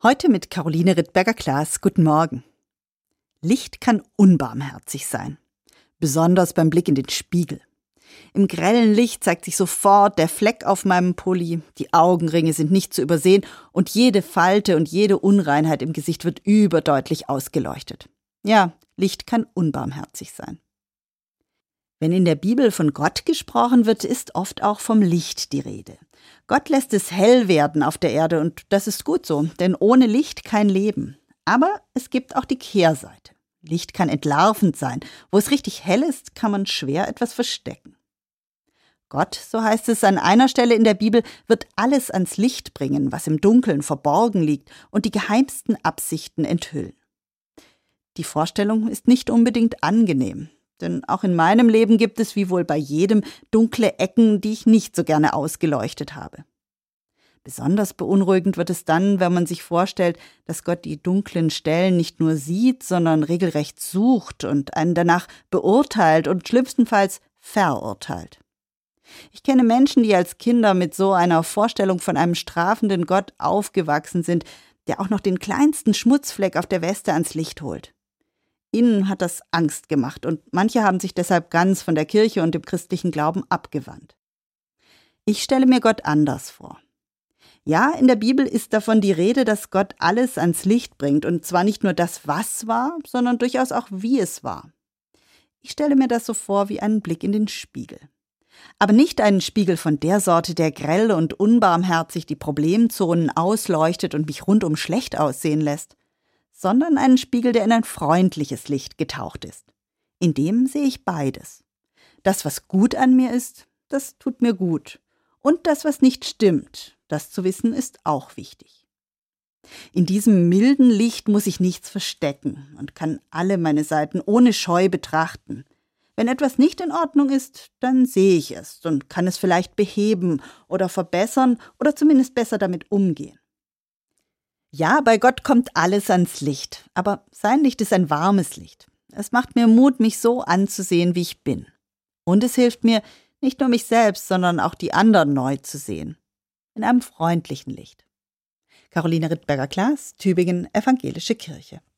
Heute mit Caroline Rittberger-Klaas. Guten Morgen. Licht kann unbarmherzig sein, besonders beim Blick in den Spiegel. Im grellen Licht zeigt sich sofort der Fleck auf meinem Pulli, die Augenringe sind nicht zu übersehen und jede Falte und jede Unreinheit im Gesicht wird überdeutlich ausgeleuchtet. Ja, Licht kann unbarmherzig sein. Wenn in der Bibel von Gott gesprochen wird, ist oft auch vom Licht die Rede. Gott lässt es hell werden auf der Erde und das ist gut so, denn ohne Licht kein Leben. Aber es gibt auch die Kehrseite. Licht kann entlarvend sein. Wo es richtig hell ist, kann man schwer etwas verstecken. Gott, so heißt es an einer Stelle in der Bibel, wird alles ans Licht bringen, was im Dunkeln verborgen liegt und die geheimsten Absichten enthüllen. Die Vorstellung ist nicht unbedingt angenehm. Denn auch in meinem Leben gibt es, wie wohl bei jedem, dunkle Ecken, die ich nicht so gerne ausgeleuchtet habe. Besonders beunruhigend wird es dann, wenn man sich vorstellt, dass Gott die dunklen Stellen nicht nur sieht, sondern regelrecht sucht und einen danach beurteilt und schlimmstenfalls verurteilt. Ich kenne Menschen, die als Kinder mit so einer Vorstellung von einem strafenden Gott aufgewachsen sind, der auch noch den kleinsten Schmutzfleck auf der Weste ans Licht holt. Ihnen hat das Angst gemacht und manche haben sich deshalb ganz von der Kirche und dem christlichen Glauben abgewandt. Ich stelle mir Gott anders vor. Ja, in der Bibel ist davon die Rede, dass Gott alles ans Licht bringt und zwar nicht nur das, was war, sondern durchaus auch, wie es war. Ich stelle mir das so vor wie einen Blick in den Spiegel. Aber nicht einen Spiegel von der Sorte, der grell und unbarmherzig die Problemzonen ausleuchtet und mich rundum schlecht aussehen lässt, sondern einen Spiegel, der in ein freundliches Licht getaucht ist. In dem sehe ich beides. Das, was gut an mir ist, das tut mir gut. Und das, was nicht stimmt, das zu wissen, ist auch wichtig. In diesem milden Licht muss ich nichts verstecken und kann alle meine Seiten ohne Scheu betrachten. Wenn etwas nicht in Ordnung ist, dann sehe ich es und kann es vielleicht beheben oder verbessern oder zumindest besser damit umgehen. Ja, bei Gott kommt alles ans Licht, aber sein Licht ist ein warmes Licht. Es macht mir Mut, mich so anzusehen, wie ich bin. Und es hilft mir, nicht nur mich selbst, sondern auch die anderen neu zu sehen. In einem freundlichen Licht. Caroline Rittberger-Klaas, Tübingen, Evangelische Kirche.